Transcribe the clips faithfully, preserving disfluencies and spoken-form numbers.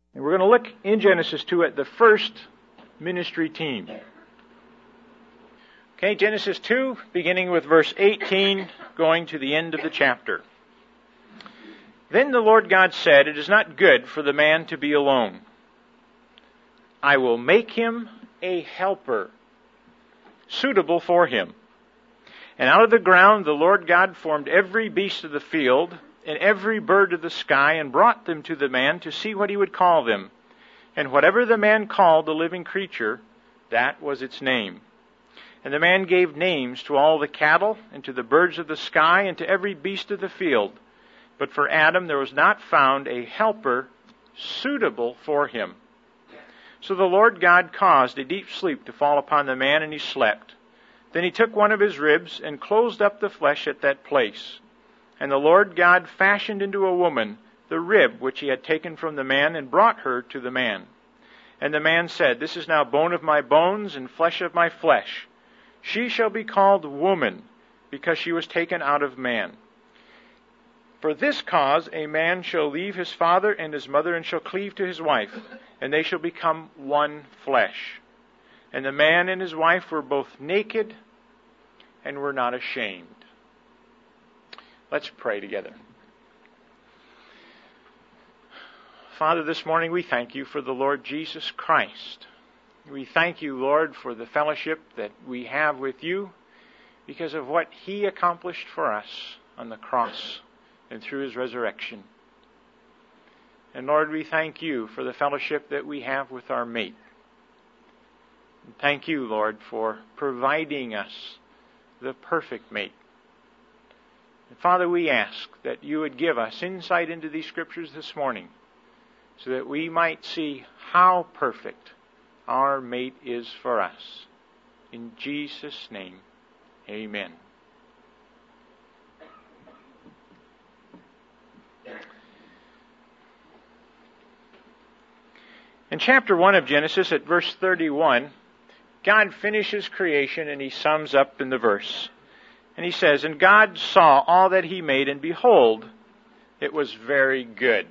And we're going to look in Genesis two at the first ministry team. Okay, Genesis two, beginning with verse eighteen, going to the end of the chapter. Then the Lord God said, "It is not good for the man to be alone. I will make him a helper, suitable for him. And out of the ground the Lord God formed every beast of the field and every bird of the sky, and brought them to the man to see what he would call them. And whatever the man called the living creature, that was its name. And the man gave names to all the cattle, and to the birds of the sky, and to every beast of the field. But for Adam there was not found a helper suitable for him. So the Lord God caused a deep sleep to fall upon the man, and he slept. Then he took one of his ribs, and closed up the flesh at that place. And the Lord God fashioned into a woman the rib which he had taken from the man, and brought her to the man. And the man said, This is now bone of my bones, and flesh of my flesh. She shall be called woman, because she was taken out of man. For this cause a man shall leave his father and his mother, and shall cleave to his wife, and they shall become one flesh. And the man and his wife were both naked, and were not ashamed." Let's pray together. Father, this morning we thank you for the Lord Jesus Christ. We thank you, Lord, for the fellowship that we have with you because of what he accomplished for us on the cross and through his resurrection. And Lord, we thank you for the fellowship that we have with our mate. And thank you, Lord, for providing us the perfect mate. And Father, we ask that you would give us insight into these scriptures this morning so that we might see how perfect our mate is for us. In Jesus' name, amen. In chapter one of Genesis, at verse thirty-one, God finishes creation and he sums up in the verse. And he says, "And God saw all that he made, and behold, it was very good."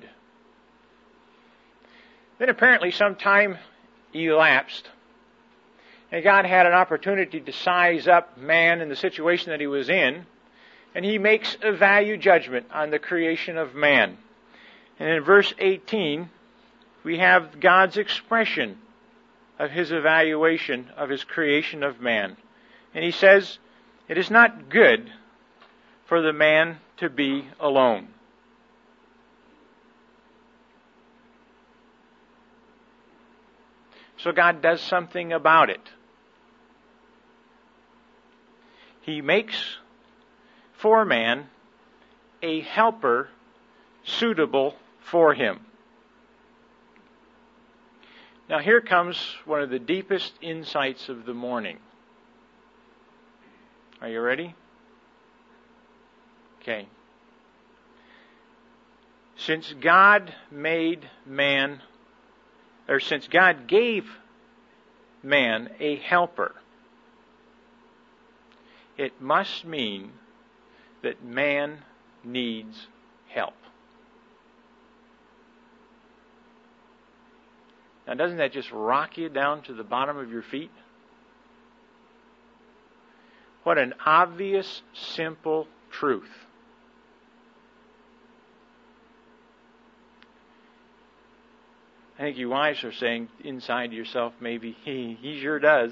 Then apparently some time elapsed, and God had an opportunity to size up man and the situation that he was in, and he makes a value judgment on the creation of man. And in verse eighteen, we have God's expression of his evaluation of his creation of man. And he says, "It is not good for the man to be alone." So God does something about it. He makes for man a helper suitable for him. Now here comes one of the deepest insights of the morning. Are you ready? Okay. Since God made man, or since God gave man a helper, it must mean that man needs help. Now, doesn't that just rock you down to the bottom of your feet? What an obvious, simple truth. I think you wives are saying inside yourself, maybe, he, he sure does.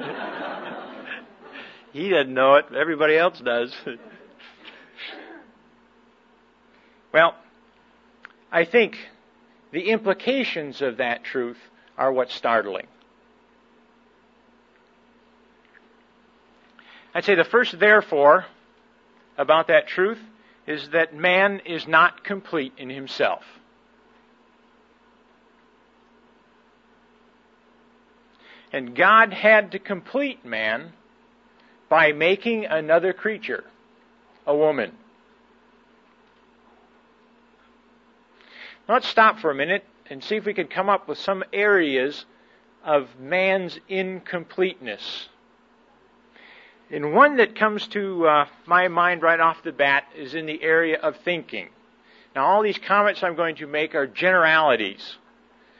He doesn't know it, but everybody else does. Well, I think the implications of that truth are what's startling. I'd say the first therefore about that truth is that man is not complete in himself. And God had to complete man by making another creature, a woman. Let's stop for a minute and see if we could come up with some areas of man's incompleteness. And one that comes to uh, my mind right off the bat is in the area of thinking. Now, all these comments I'm going to make are generalities.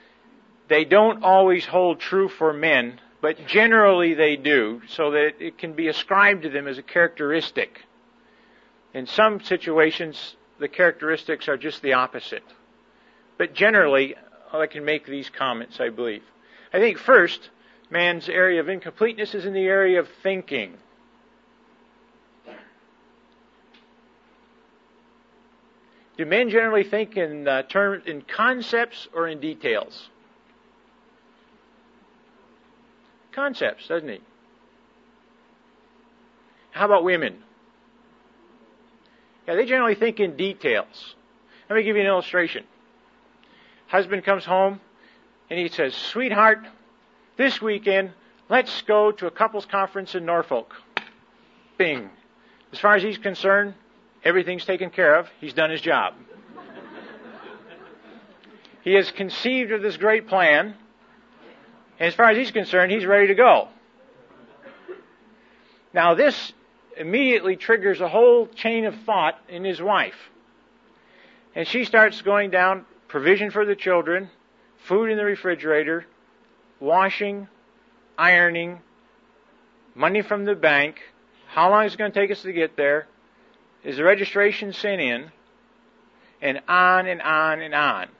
They don't always hold true for men, but generally they do, so that it can be ascribed to them as a characteristic. In some situations, the characteristics are just the opposite. But generally, I can make these comments, I believe. I think first, man's area of incompleteness is in the area of thinking. Do men generally think in uh, terms, in concepts or in details? Concepts, doesn't he? How about women? Yeah, they generally think in details. Let me give you an illustration. Husband comes home and he says, "Sweetheart, this weekend, let's go to a couples conference in Norfolk." Bing. As far as he's concerned, everything's taken care of. He's done his job. He has conceived of this great plan, and as far as he's concerned, he's ready to go. Now this immediately triggers a whole chain of thought in his wife. And she starts going down provision for the children, food in the refrigerator, washing, ironing, money from the bank, how long is it going to take us to get there, is the registration sent in, and on and on and on.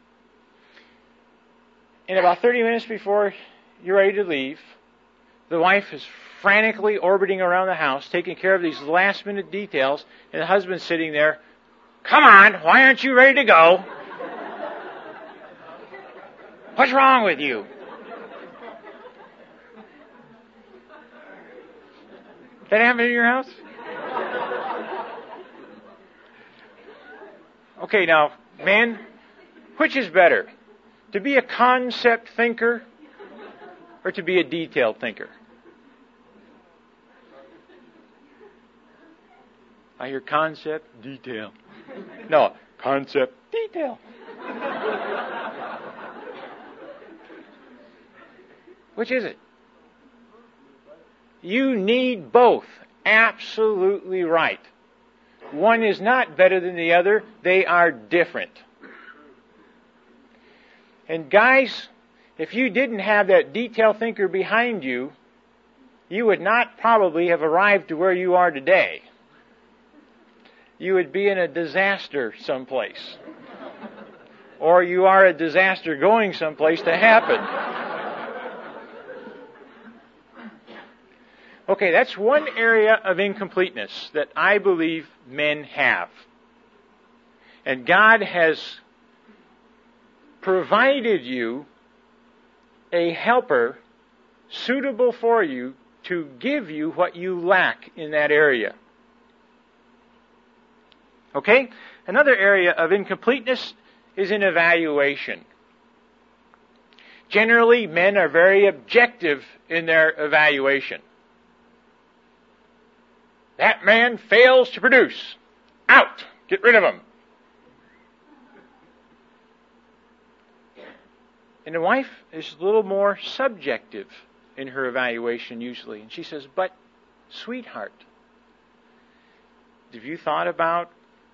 And about thirty minutes before you're ready to leave, the wife is frantically orbiting around the house, taking care of these last minute details, and the husband's sitting there, "Come on, why aren't you ready to go? What's wrong with you?" That happen in your house? Okay, now, man, which is better? To be a concept thinker or to be a detailed thinker? I hear concept, detail. No, concept, detail. Which is it? You need both. Absolutely right. One is not better than the other. They are different. And guys, if you didn't have that detail thinker behind you, you would not probably have arrived to where you are today. You would be in a disaster someplace. Or you are a disaster going someplace to happen. Okay, that's one area of incompleteness that I believe men have. And God has provided you a helper suitable for you to give you what you lack in that area. Okay? Another area of incompleteness is in evaluation. Generally, men are very objective in their evaluation. That man fails to produce. Out! Get rid of him. And the wife is a little more subjective in her evaluation usually. And she says, "But, sweetheart, have you thought about..."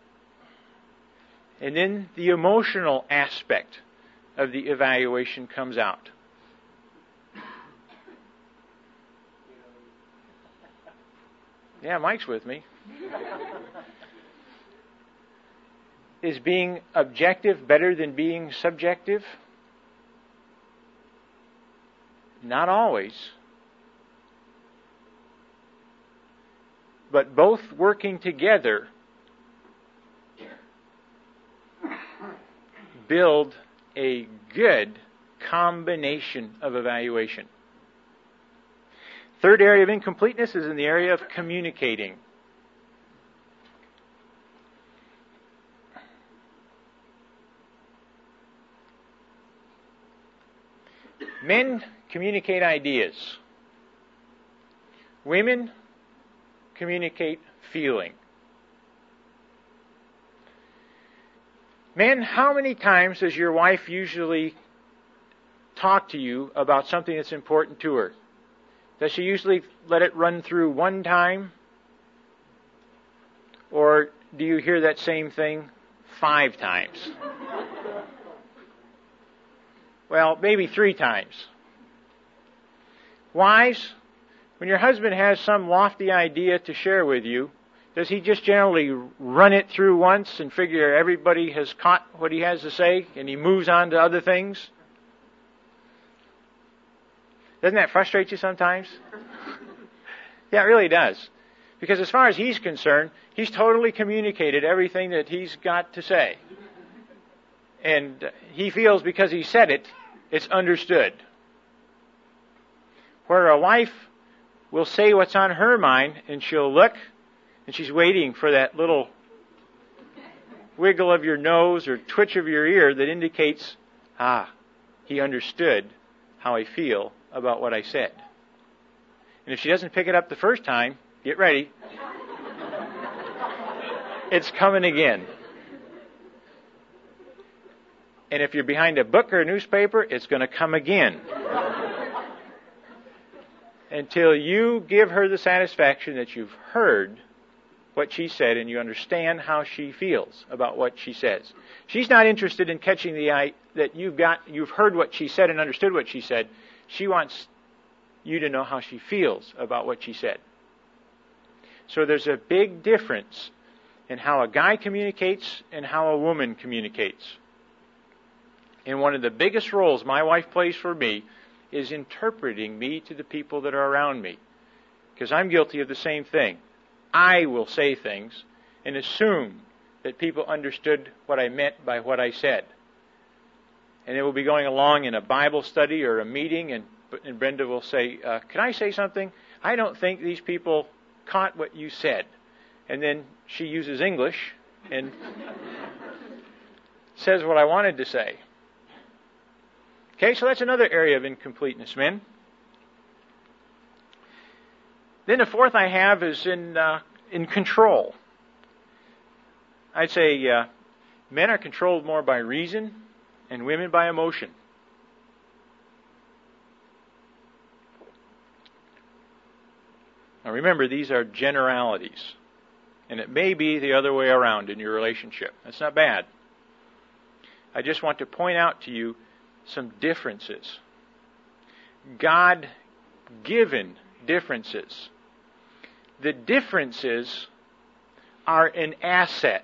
And then the emotional aspect of the evaluation comes out. Yeah, Mike's with me. Is being objective better than being subjective? Not always. But both working together build a good combination of evaluation. Third area of incompleteness is in the area of communicating. Men communicate ideas. Women communicate feeling. Men, how many times does your wife usually talk to you about something that's important to her? Does she usually let it run through one time? Or do you hear that same thing five times? Well, maybe three times. Wives, when your husband has some lofty idea to share with you, does he just generally run it through once and figure everybody has caught what he has to say and he moves on to other things? Doesn't that frustrate you sometimes? Yeah, it really does. Because as far as he's concerned, he's totally communicated everything that he's got to say. And he feels because he said it, it's understood. Where a wife will say what's on her mind, and she'll look, and she's waiting for that little wiggle of your nose or twitch of your ear that indicates, ah, he understood how I feel about what I said. And if she doesn't pick it up the first time, get ready. It's coming again. And if you're behind a book or a newspaper, it's going to come again. Until you give her the satisfaction that you've heard what she said and you understand how she feels about what she says. She's not interested in catching the eye that you've got, you've heard what she said and understood what she said. She wants you to know how she feels about what she said. So there's a big difference in how a guy communicates and how a woman communicates. And one of the biggest roles my wife plays for me is interpreting me to the people that are around me. Because I'm guilty of the same thing. I will say things and assume that people understood what I meant by what I said. And it will be going along in a Bible study or a meeting, and, and Brenda will say, uh, can I say something? I don't think these people caught what you said. And then she uses English and says what I wanted to say. Okay, so that's another area of incompleteness, men. Then the fourth I have is in uh, in control. I'd say uh, men are controlled more by reason and women by emotion. Now remember, these are generalities. And it may be the other way around in your relationship. That's not bad. I just want to point out to you some differences. God-given differences. The differences are an asset.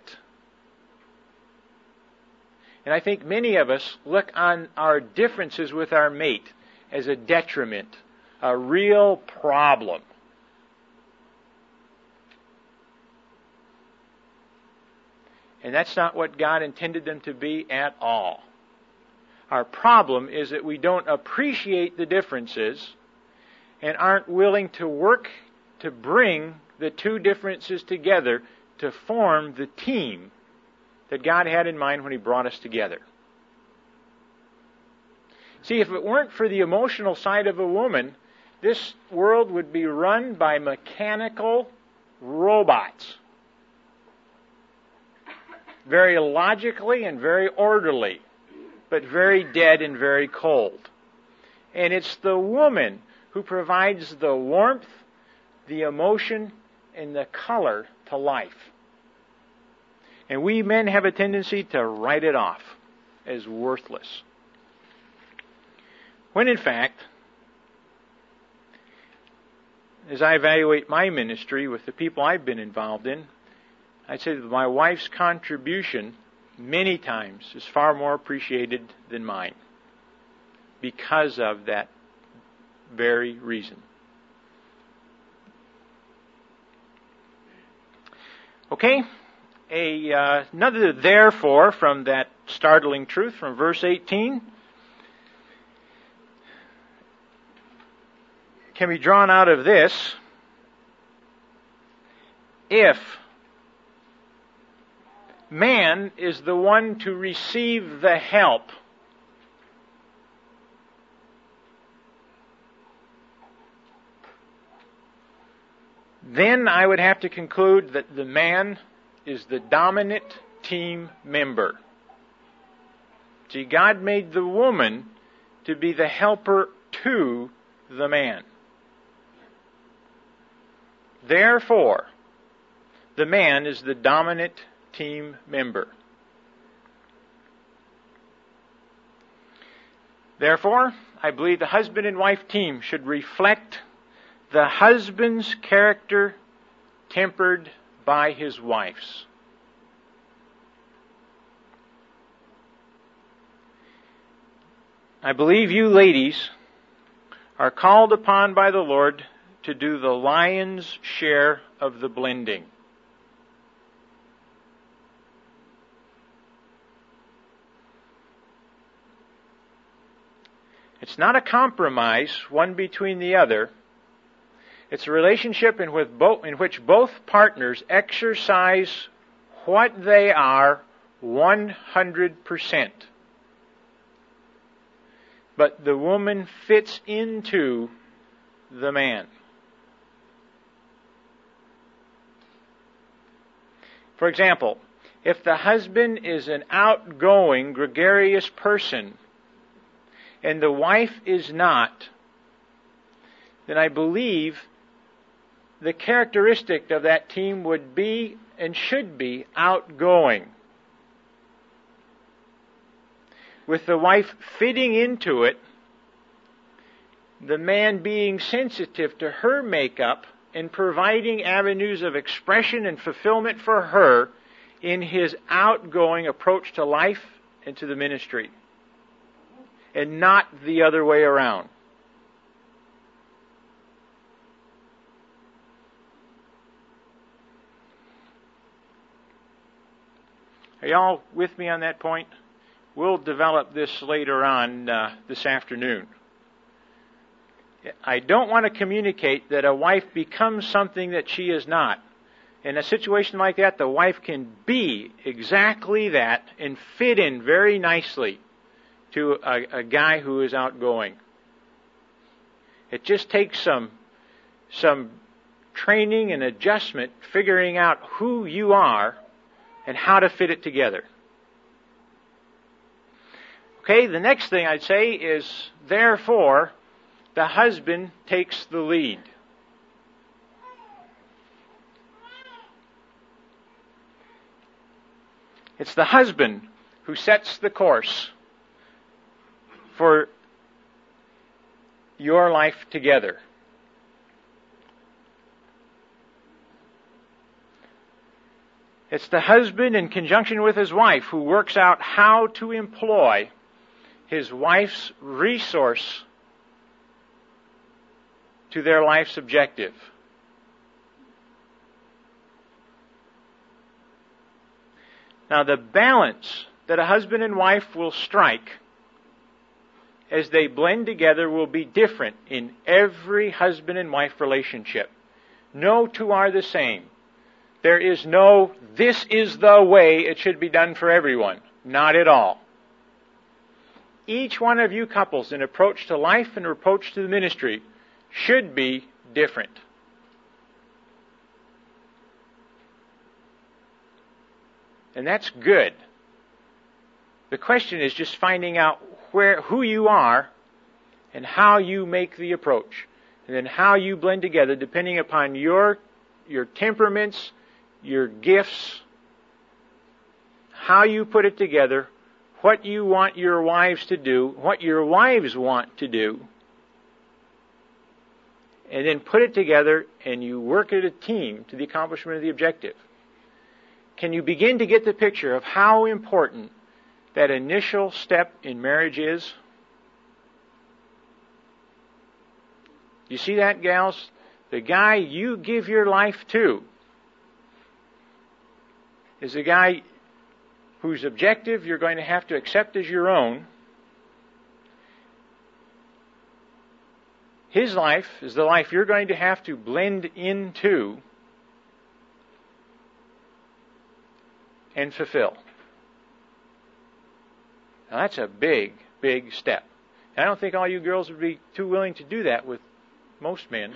And I think many of us look on our differences with our mate as a detriment, a real problem. And that's not what God intended them to be at all. Our problem is that we don't appreciate the differences and aren't willing to work to bring the two differences together to form the team that God had in mind when He brought us together. See, if it weren't for the emotional side of a woman, this world would be run by mechanical robots. Very logically and very orderly, but very dead and very cold. And it's the woman who provides the warmth, the emotion, and the color to life. And we men have a tendency to write it off as worthless. When in fact, as I evaluate my ministry with the people I've been involved in, I'd say that my wife's contribution many times is far more appreciated than mine because of that very reason. Okay, a, uh, another therefore from that startling truth from verse eighteen can be drawn out of this. If man is the one to receive the help, then I would have to conclude that the man is the dominant team member. See, God made the woman to be the helper to the man. Therefore, the man is the dominant team member. Therefore, I believe the husband and wife team should reflect the husband's character tempered by his wife's. I believe you ladies are called upon by the Lord to do the lion's share of the blending. It's not a compromise, one between the other. It's a relationship in which both, in which both partners exercise what they are one hundred percent. But the woman fits into the man. For example, if the husband is an outgoing, gregarious person, and the wife is not, then I believe the characteristic of that team would be and should be outgoing. With the wife fitting into it, the man being sensitive to her makeup and providing avenues of expression and fulfillment for her in his outgoing approach to life and to the ministry, and not the other way around. Are y'all with me on that point? We'll develop this later on uh, this afternoon. I don't want to communicate that a wife becomes something that she is not. In a situation like that, the wife can be exactly that and fit in very nicely to a, a guy who is outgoing. It just takes some, some training and adjustment, figuring out who you are and how to fit it together. Okay, the next thing I'd say is, therefore, the husband takes the lead. It's the husband who sets the course for your life together. It's the husband in conjunction with his wife who works out how to employ his wife's resource to their life's objective. Now, the balance that a husband and wife will strike as they blend together will be different in every husband and wife relationship. No two are the same. There is no, this is the way it should be done for everyone. Not at all. Each one of you couples in approach to life and approach to the ministry should be different. And that's good. The question is just finding out where, who you are and how you make the approach. And then how you blend together depending upon your, your temperaments, your gifts, how you put it together, what you want your wives to do, what your wives want to do, and then put it together and you work as a team to the accomplishment of the objective. Can you begin to get the picture of how important that initial step in marriage is? You see that, gals? The guy you give your life to is the guy whose objective you're going to have to accept as your own. His life is the life you're going to have to blend into and fulfill. Now that's a big, big step. And I don't think all you girls would be too willing to do that with most men.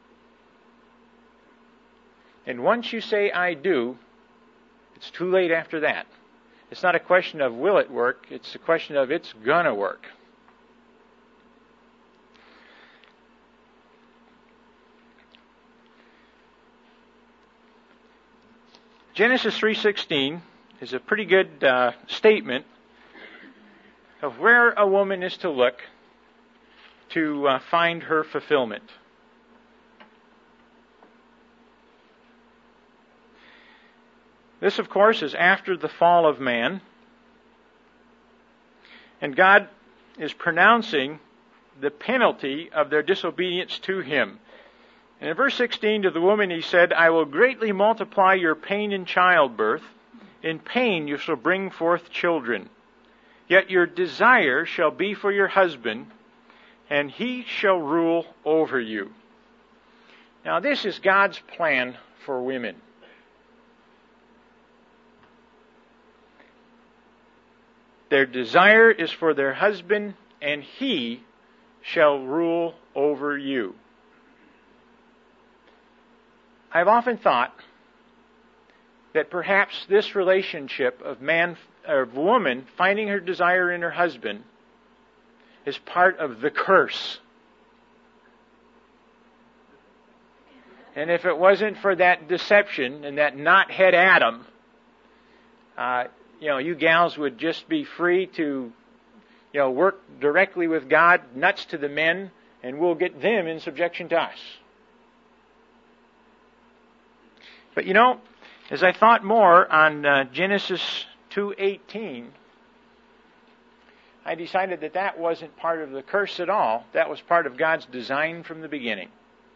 And once you say, I do, it's too late after that. It's not a question of will it work, it's a question of it's gonna work. Genesis three sixteen is a pretty good uh, statement of where a woman is to look to uh, find her fulfillment. This, of course, is after the fall of man. And God is pronouncing the penalty of their disobedience to Him. And in verse sixteen, to the woman He said, I will greatly multiply your pain in childbirth. In pain you shall bring forth children. Yet your desire shall be for your husband, and he shall rule over you. Now this is God's plan for women. Their desire is for their husband, and he shall rule over you. I've often thought that perhaps this relationship of man or of woman finding her desire in her husband is part of the curse. And if it wasn't for that deception and that knothead Adam, uh, you know, you gals would just be free to, you know, work directly with God, nuts to the men, and we'll get them in subjection to us. But you know, as I thought more on uh, Genesis two eighteen, I decided that that wasn't part of the curse at all. That was part of God's design from the beginning.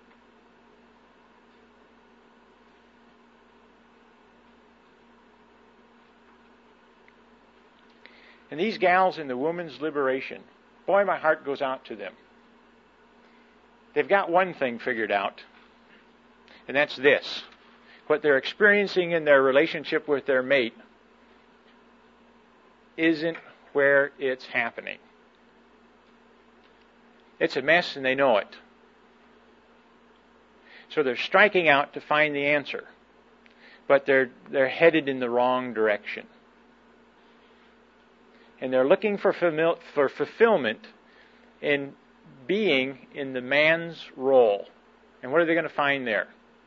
And these gals in the woman's liberation, boy, my heart goes out to them. They've got one thing figured out, and that's this. What they're experiencing in their relationship with their mate isn't where it's happening. It's a mess, and they know it. So they're striking out to find the answer, but they're they're headed in the wrong direction. And they're looking for famil- for fulfillment in being in the man's role. And what are they going to find there?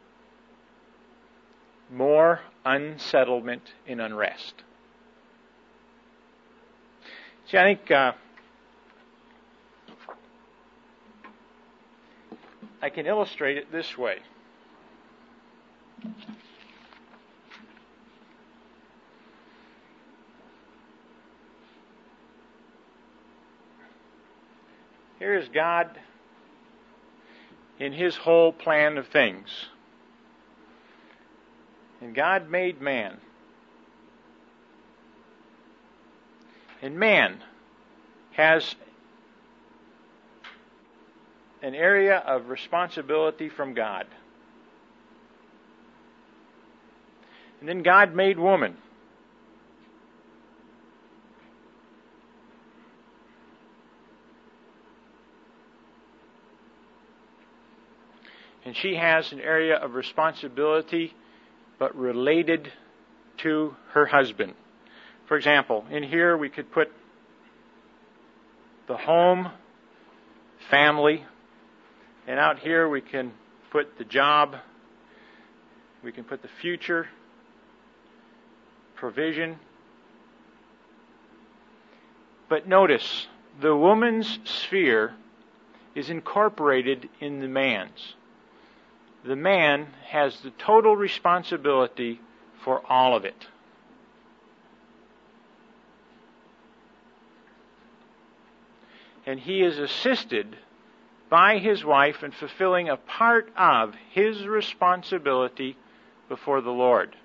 More unsettlement and unrest. See, I think uh, I can illustrate it this way. Here is God in His whole plan of things. And God made man. And man has an area of responsibility from God. And then God made woman. And she has an area of responsibility, but related to her husband. For example, in here we could put the home, family, and out here we can put the job, we can put the future, provision. But notice, the woman's sphere is incorporated in the man's. The man has the total responsibility for all of it. And he is assisted by his wife in fulfilling a part of his responsibility before the Lord.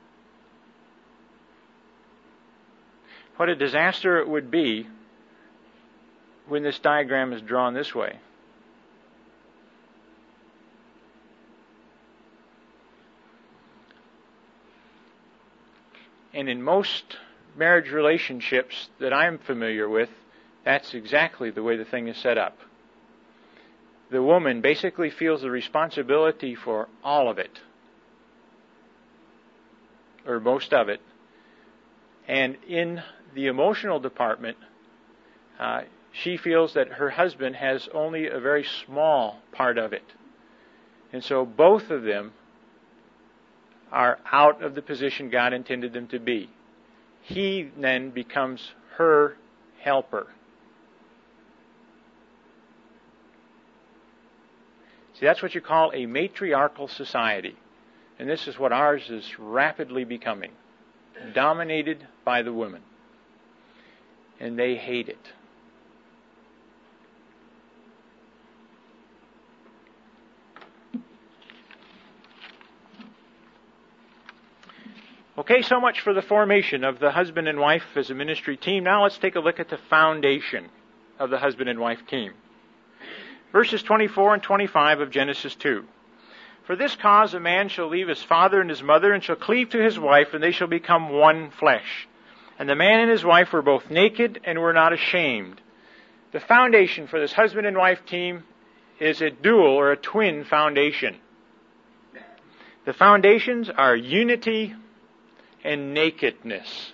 What a disaster it would be when this diagram is drawn this way. And in most marriage relationships that I'm familiar with, that's exactly the way the thing is set up. The woman basically feels the responsibility for all of it, or most of it. And in the emotional department, uh, she feels that her husband has only a very small part of it. And so both of them are out of the position God intended them to be. He then becomes her helper. See, that's what you call a matriarchal society. And this is what ours is rapidly becoming. Dominated by the women. And they hate it. Okay, so much for the formation of the husband and wife as a ministry team. Now let's take a look at the foundation of the husband and wife team. Verses twenty-four and twenty-five of Genesis two. For this cause a man shall leave his father and his mother, and shall cleave to his wife, and they shall become one flesh. And the man and his wife were both naked and were not ashamed. The foundation for this husband and wife team is a dual or a twin foundation. The foundations are unity and nakedness.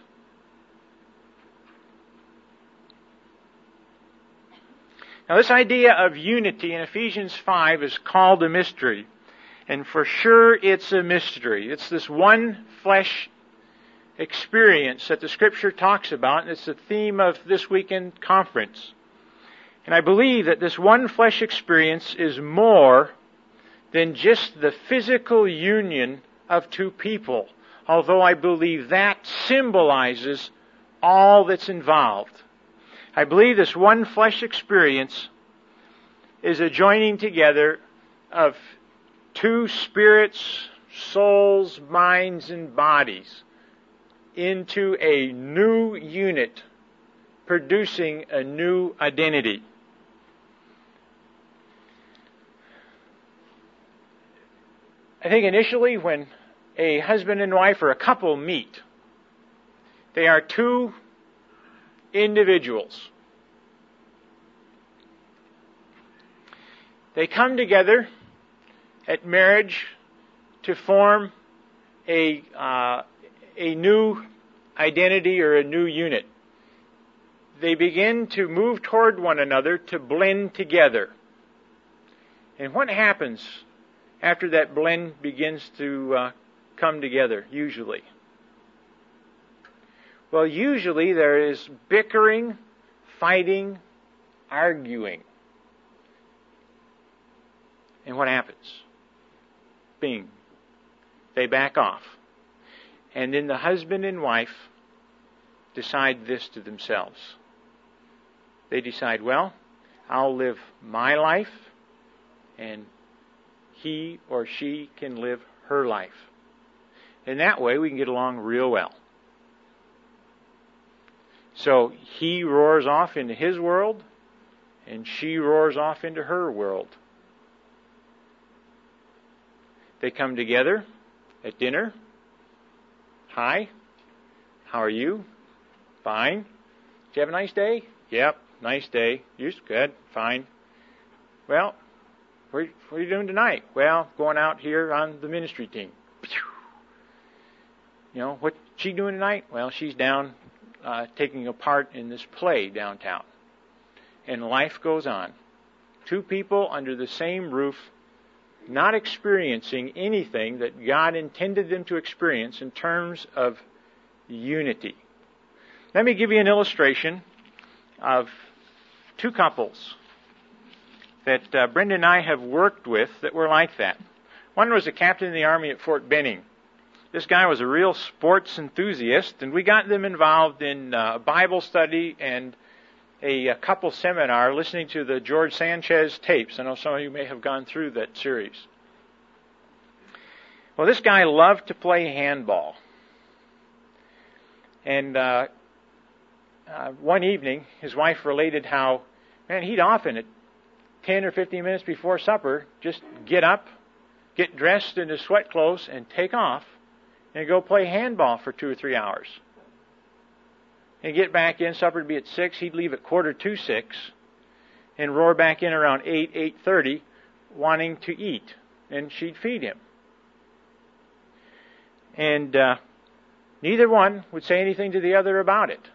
Now this idea of unity in Ephesians five is called a mystery. And for sure it's a mystery. It's this one flesh experience that the Scripture talks about, and it's the theme of this weekend conference. And I believe that this one flesh experience is more than just the physical union of two people, although I believe that symbolizes all that's involved. I believe this one flesh experience is a joining together of two spirits, souls, minds, and bodies into a new unit, producing a new identity. I think initially when a husband and wife or a couple meet, they are two individuals. They come together at marriage to form a uh, a new identity or a new unit. They begin to move toward one another to blend together. And what happens after that blend begins to uh, come together, usually? Well, usually there is bickering, fighting, arguing. And what happens? Bing. They back off. And then the husband and wife decide this to themselves. They decide, well, I'll live my life, and he or she can live her life. And that way we can get along real well. So he roars off into his world, and she roars off into her world. They come together at dinner. Hi, how are you? Fine. Did you have a nice day? Yep, nice day. You good? Fine. Well, what are you doing tonight? Well, going out here on the ministry team. You know, what's she doing tonight? Well, she's down uh, taking a part in this play downtown. And life goes on. Two people under the same roof, not experiencing anything that God intended them to experience in terms of unity. Let me give you an illustration of two couples that uh, Brenda and I have worked with that were like that. One was a captain in the Army at Fort Benning. This guy was a real sports enthusiast, and we got them involved in uh, Bible study and a, a couple seminar listening to the George Sanchez tapes. I know some of you may have gone through that series. Well, this guy loved to play handball. And uh, uh, one evening, his wife related how, man, he'd often at ten or fifteen minutes before supper just get up, get dressed in his sweat clothes, and take off and go play handball for two or three hours. And get back in, supper would be at six, he'd leave at quarter to six, and roar back in around eight, eight thirty, wanting to eat. And she'd feed him. And uh, neither one would say anything to the other about it.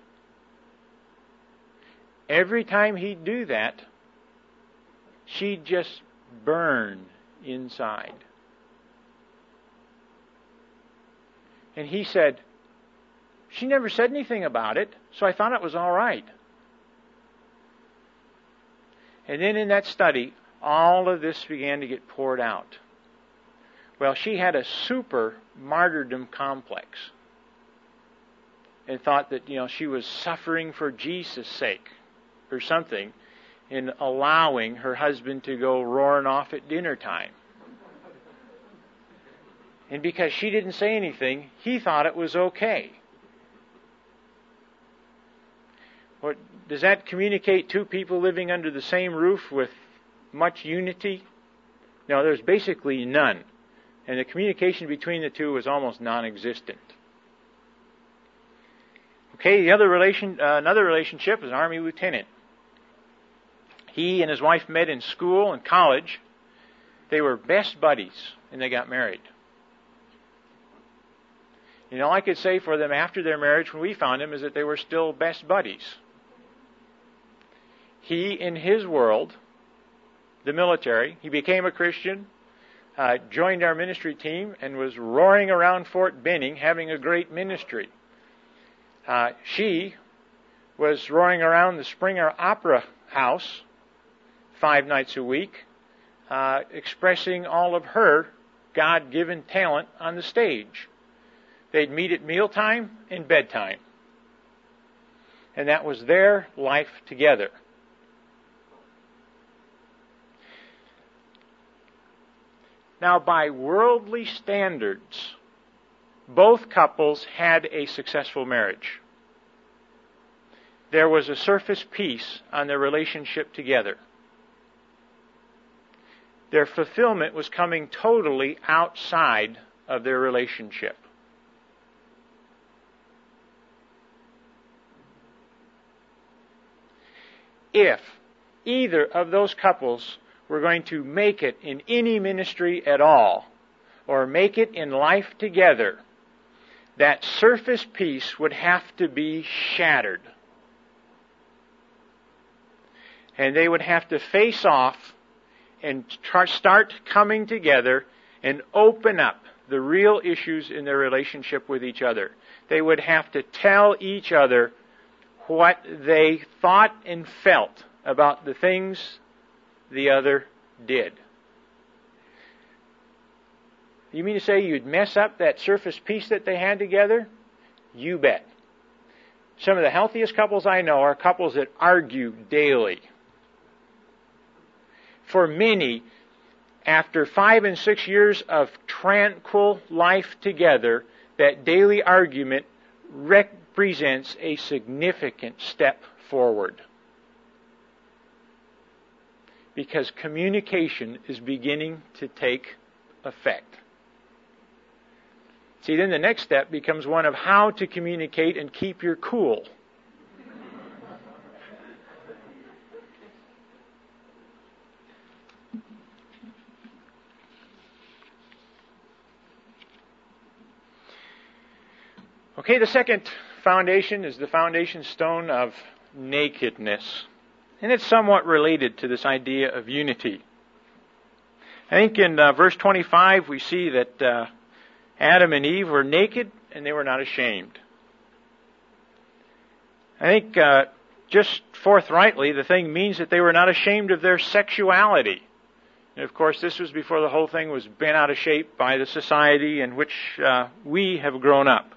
Every time he'd do that, she'd just burn inside. And he said, she never said anything about it, so I thought it was all right. And then in that study, all of this began to get poured out. Well, she had a super martyrdom complex and thought that, you know, she was suffering for Jesus' sake or something in allowing her husband to go roaring off at dinner time. And because she didn't say anything, he thought it was okay. What, does that communicate two people living under the same roof with much unity? No, there's basically none. And the communication between the two was almost non-existent. Okay, the other relation, uh, another relationship was an Army lieutenant. He and his wife met in school and college. They were best buddies, and they got married. You know, all I could say for them after their marriage, when we found them, is that they were still best buddies. He, in his world, the military, he became a Christian, uh, joined our ministry team, and was roaring around Fort Benning having a great ministry. Uh, she was roaring around the Springer Opera House five nights a week, uh, expressing all of her God-given talent on the stage. They'd meet at mealtime and bedtime. And that was their life together. Now, by worldly standards, both couples had a successful marriage. There was a surface peace on their relationship together. Their fulfillment was coming totally outside of their relationship. If either of those couples were going to make it in any ministry at all, or make it in life together, that surface peace would have to be shattered. And they would have to face off and try, start coming together and open up the real issues in their relationship with each other. They would have to tell each other what they thought and felt about the things the other did. You mean to say you'd mess up that surface peace that they had together? You bet. Some of the healthiest couples I know are couples that argue daily. For many, after five and six years of tranquil life together, that daily argument represents a significant step forward. Because communication is beginning to take effect. See, then the next step becomes one of how to communicate and keep your cool. Okay, the second foundation is the foundation stone of nakedness. And it's somewhat related to this idea of unity. I think in uh, verse twenty-five we see that uh, Adam and Eve were naked and they were not ashamed. I think uh, just forthrightly the thing means that they were not ashamed of their sexuality. And of course this was before the whole thing was bent out of shape by the society in which uh, we have grown up.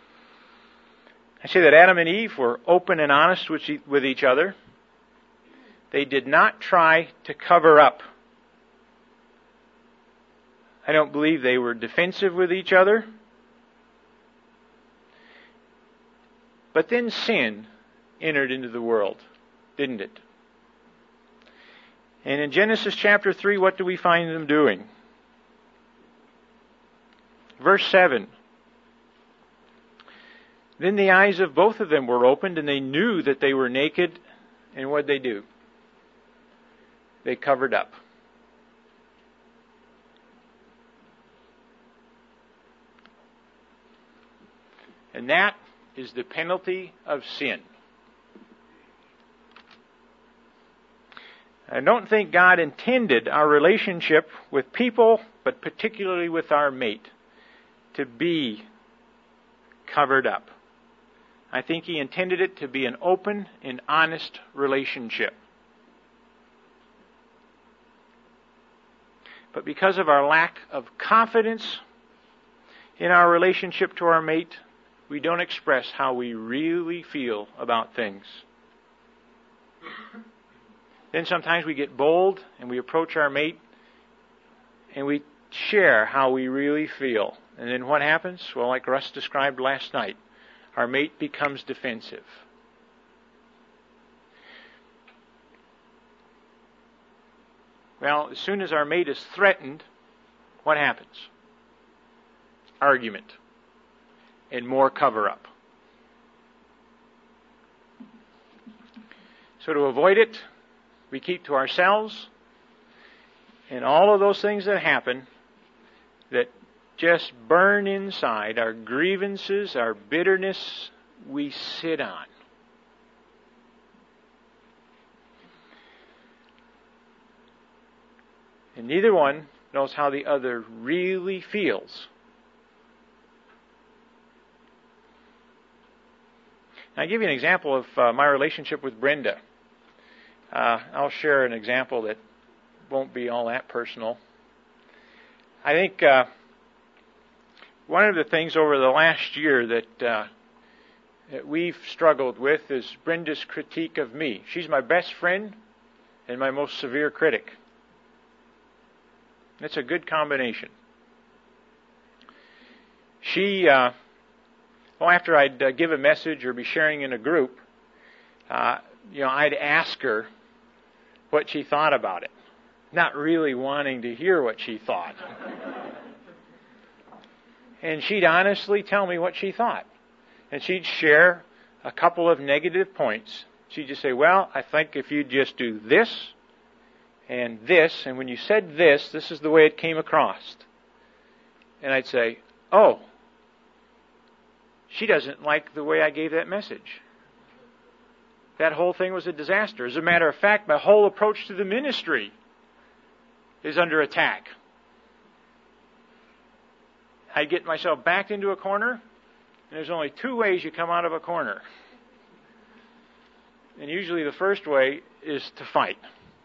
I say that Adam and Eve were open and honest with each other. They did not try to cover up. I don't believe they were defensive with each other. But then sin entered into the world, didn't it? And in Genesis chapter three, what do we find them doing? Verse seven. Then the eyes of both of them were opened, and they knew that they were naked. And what did they do? They covered up. And that is the penalty of sin. I don't think God intended our relationship with people, but particularly with our mate, to be covered up. I think He intended it to be an open and honest relationship. But because of our lack of confidence in our relationship to our mate, we don't express how we really feel about things. Then sometimes we get bold and we approach our mate and we share how we really feel. And then what happens? Well, like Russ described last night, our mate becomes defensive. Well, as soon as our mate is threatened, what happens? Argument and more cover-up. So to avoid it, we keep to ourselves, and all of those things that happen that just burn inside, our grievances, our bitterness, we sit on. And neither one knows how the other really feels. Now, I'll give you an example of uh, my relationship with Brenda. Uh, I'll share an example that won't be all that personal. I think uh, one of the things over the last year that, uh, that we've struggled with is Brenda's critique of me. She's my best friend and my most severe critic. It's a good combination. She, uh, well, after I'd uh, give a message or be sharing in a group, uh, you know, I'd ask her what she thought about it, not really wanting to hear what she thought. And she'd honestly tell me what she thought. And she'd share a couple of negative points. She'd just say, well, I think if you just do this and this, and when you said this, this is the way it came across. And I'd say, oh, she doesn't like the way I gave that message. That whole thing was a disaster. As a matter of fact, my whole approach to the ministry is under attack. I get myself backed into a corner, and there's only two ways you come out of a corner. And usually the first way is to fight.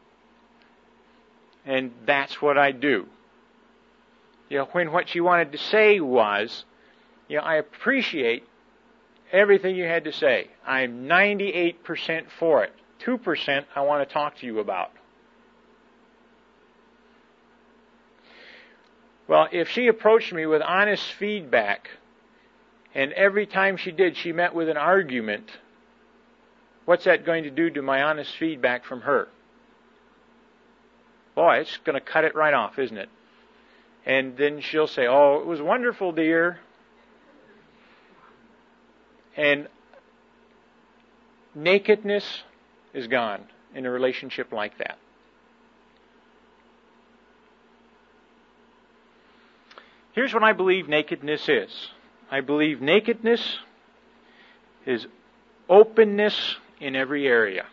And that's what I do. You know, when what she wanted to say was, you know, I appreciate everything you had to say. I'm ninety-eight percent for it. two percent I want to talk to you about. Well, if she approached me with honest feedback, and every time she did, she met with an argument, what's that going to do to my honest feedback from her? Boy, it's going to cut it right off, isn't it? And then she'll say, oh, it was wonderful, dear. And nakedness is gone in a relationship like that. Here's what I believe nakedness is. I believe nakedness is openness in every area.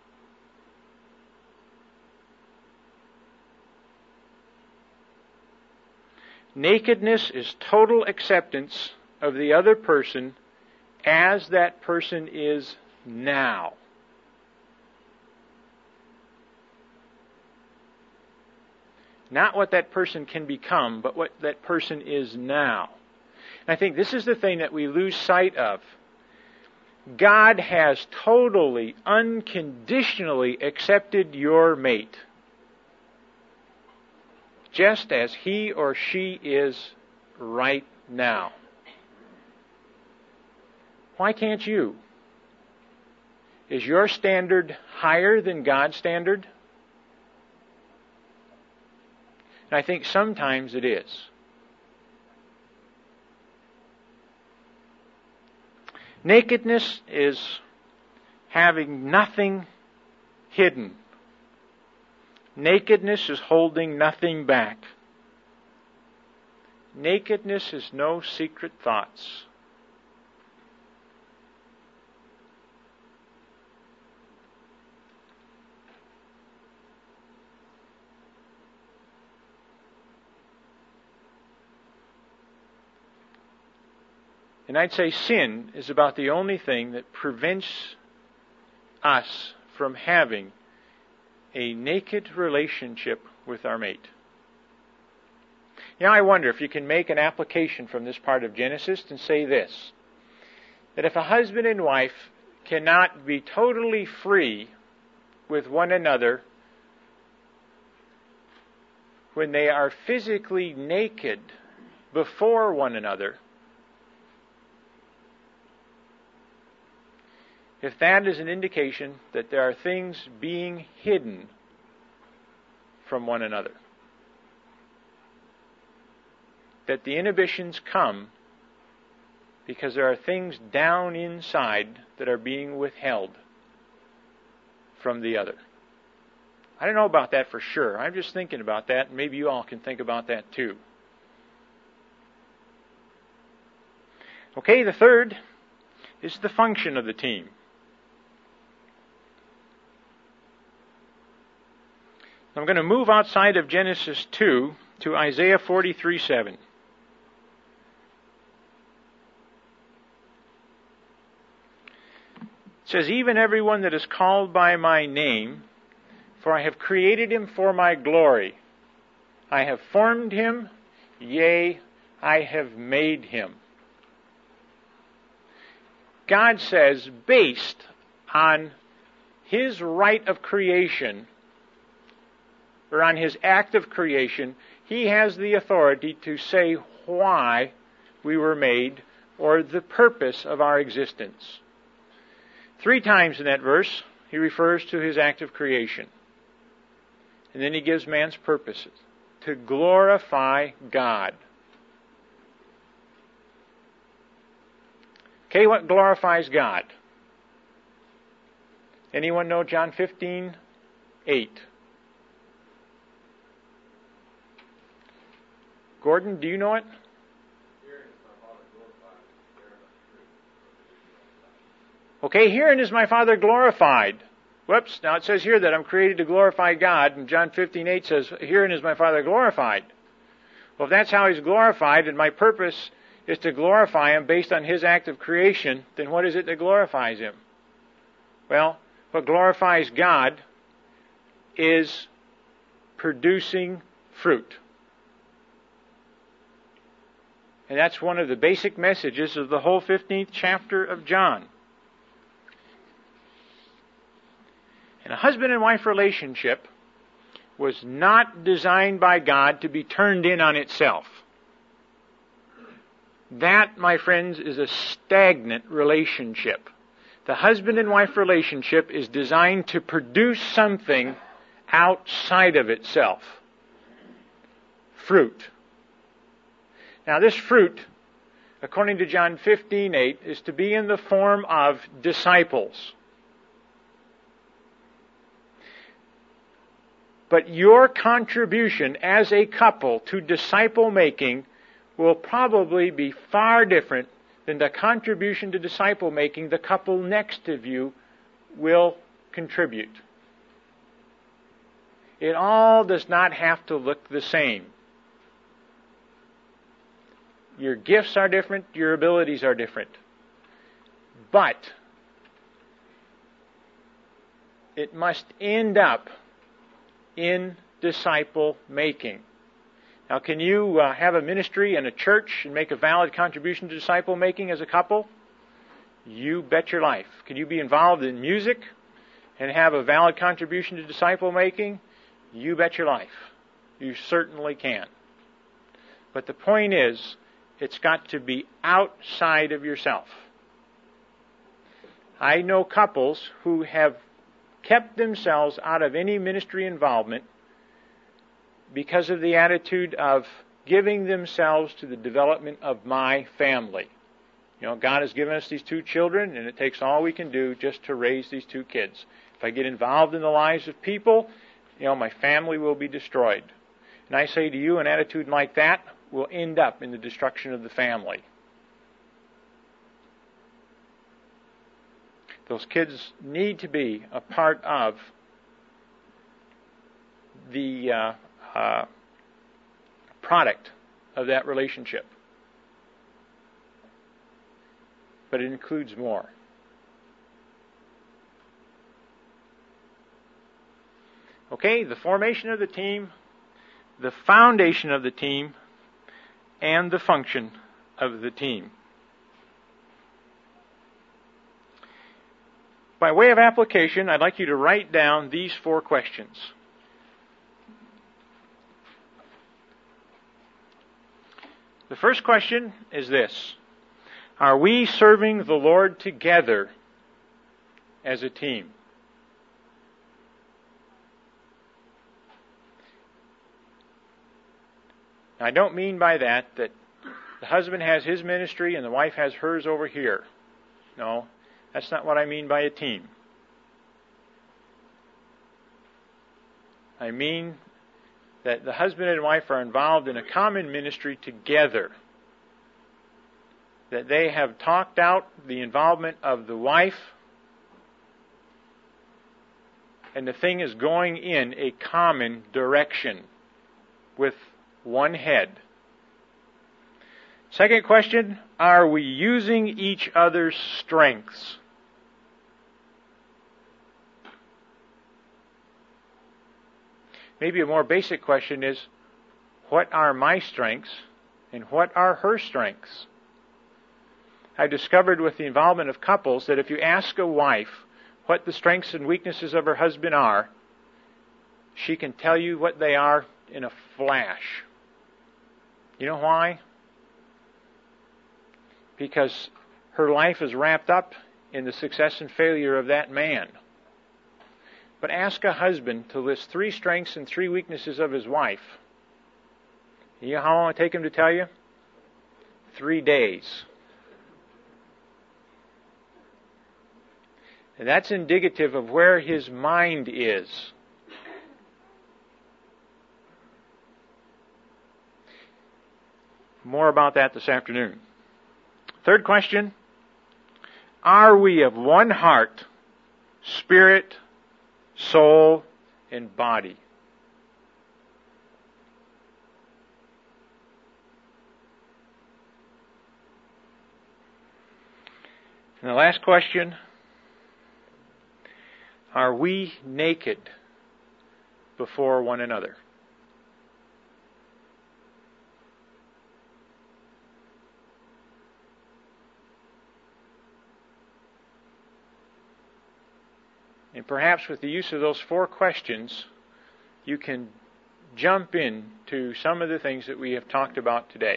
Nakedness is total acceptance of the other person as that person is now. Not what that person can become, but what that person is now. And I think this is the thing that we lose sight of. God has totally, unconditionally accepted your mate, just as he or she is right now. Why can't you? Is your standard higher than God's standard? And I think sometimes it is. Nakedness is having nothing hidden. Nakedness is holding nothing back. Nakedness is no secret thoughts. And I'd say sin is about the only thing that prevents us from having a naked relationship with our mate. You know, I wonder if you can make an application from this part of Genesis and say this, that if a husband and wife cannot be totally free with one another when they are physically naked before one another, if that is an indication that there are things being hidden from one another, that the inhibitions come because there are things down inside that are being withheld from the other. I don't know about that for sure. I'm just thinking about that, and maybe you all can think about that too. Okay, the third is the function of the team. I'm going to move outside of Genesis two to Isaiah forty-three seven. It says, "Even everyone that is called by my name, for I have created him for my glory. I have formed him, yea, I have made him." God says, based on his right of creation, or on his act of creation, he has the authority to say why we were made, or the purpose of our existence. Three times in that verse, he refers to his act of creation. And then he gives man's purposes. To glorify God. Okay, what glorifies God? Anyone know John fifteen eight? Gordon, do you know it? Okay, herein is my Father glorified. Whoops, now it says here that I'm created to glorify God, and John fifteen eight says, herein is my Father glorified. Well, if that's how he's glorified, and my purpose is to glorify him based on his act of creation, then what is it that glorifies him? Well, what glorifies God is producing fruit. And that's one of the basic messages of the whole fifteenth chapter of John. And a husband and wife relationship was not designed by God to be turned in on itself. That, my friends, is a stagnant relationship. The husband and wife relationship is designed to produce something outside of itself. Fruit. Now this fruit, according to John fifteen eight, is to be in the form of disciples. But your contribution as a couple to disciple making will probably be far different than the contribution to disciple making the couple next to you will contribute. It all does not have to look the same. Your gifts are different, your abilities are different. But it must end up in disciple making. Now, can you uh, have a ministry in a church and make a valid contribution to disciple making as a couple? You bet your life. Can you be involved in music and have a valid contribution to disciple making? You bet your life. You certainly can. But the point is, it's got to be outside of yourself. I know couples who have kept themselves out of any ministry involvement because of the attitude of giving themselves to the development of my family. You know, God has given us these two children, and it takes all we can do just to raise these two kids. If I get involved in the lives of people, you know, my family will be destroyed. And I say to you, an attitude like that will end up in the destruction of the family. Those kids need to be a part of the uh, uh, product of that relationship. But it includes more. Okay, the formation of the team, the foundation of the team, and the function of the team. By way of application, I'd like you to write down these four questions. The first question is this: are we serving the Lord together as a team? I don't mean by that that the husband has his ministry and the wife has hers over here. No, that's not what I mean by a team. I mean that the husband and wife are involved in a common ministry together. That they have talked out the involvement of the wife, and the thing is going in a common direction with one head. Second question, are we using each other's strengths? Maybe a more basic question is, what are my strengths and what are her strengths? I've discovered with the involvement of couples that if you ask a wife what the strengths and weaknesses of her husband are, she can tell you what they are in a flash. You know why? Because her life is wrapped up in the success and failure of that man. But ask a husband to list three strengths and three weaknesses of his wife. You know how long it take him to tell you? Three days. And that's indicative of where his mind is. More about that this afternoon. Third question, are we of one heart, spirit, soul, and body? And the last question, are we naked before one another? And perhaps with the use of those four questions, you can jump in to some of the things that we have talked about today.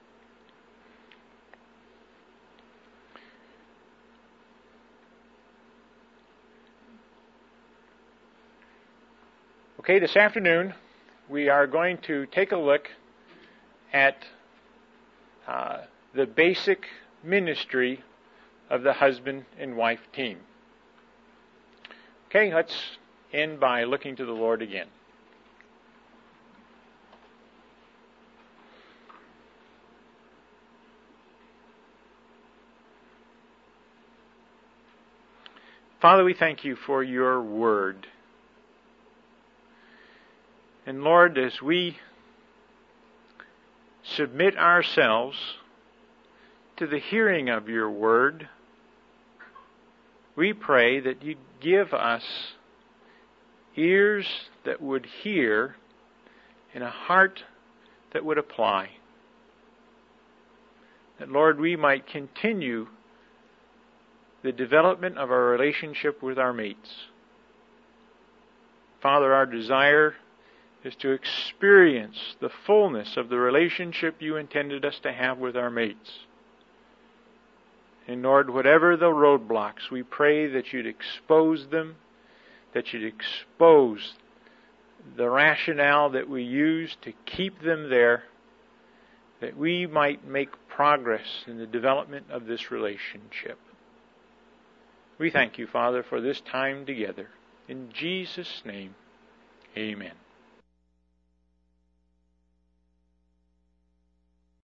Okay, this afternoon we are going to take a look at uh, the basic ministry of the husband and wife team. Okay, let's end by looking to the Lord again. Father, we thank you for your word. And Lord, as we submit ourselves to the hearing of your word, we pray that you give us ears that would hear and a heart that would apply. That, Lord, we might continue the development of our relationship with our mates. Father, our desire is to experience the fullness of the relationship you intended us to have with our mates. And Lord, whatever the roadblocks, we pray that you'd expose them, that you'd expose the rationale that we use to keep them there, that we might make progress in the development of this relationship. We thank you, Father, for this time together. In Jesus' name, amen.